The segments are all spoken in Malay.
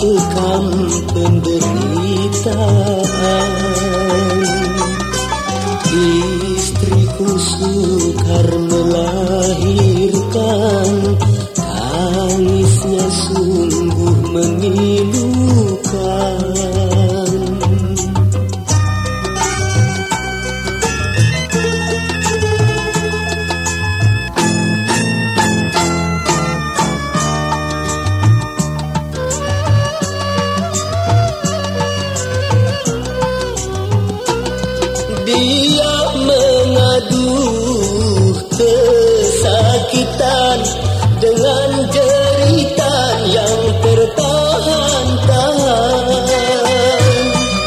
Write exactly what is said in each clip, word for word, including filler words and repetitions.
tekan penderitaan. Istriku sukar melahirkan, tangisnya sungguh memilukan. Dia mengaduh kesakitan dengan jeritan yang tertahan-tahan.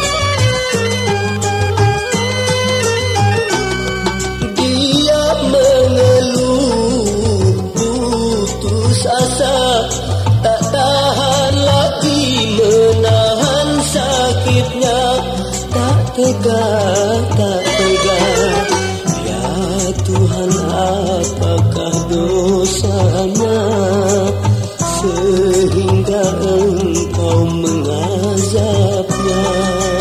Dia mengeluh putus asa, tak tahan lagi menahan sakitnya. Tak tega, tak tega, ya Tuhan, apakah dosanya sehingga Engkau mengazabnya.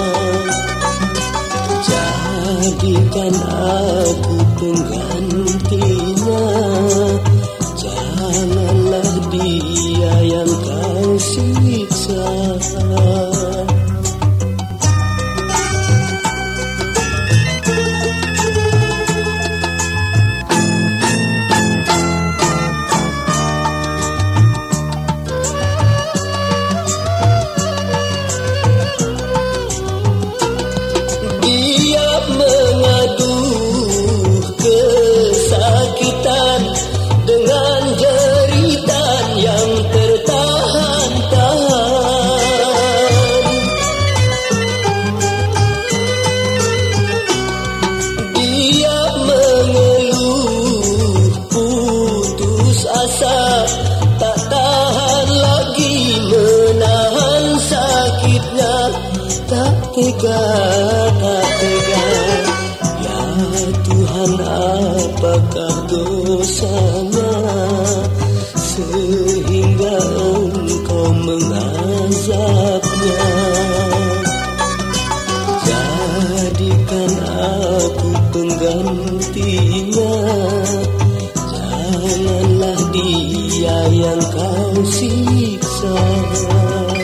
Jadikan aku penggantinya, janganlah dia yang Kau siksa. Tak tahan lagi menahan sakitnya. Tak tega, tak tega, ya Tuhan, apakah dosanya sehingga Engkau mengazabnya. Jadikan aku penggantinya, janganlah dia yang Kau siksa.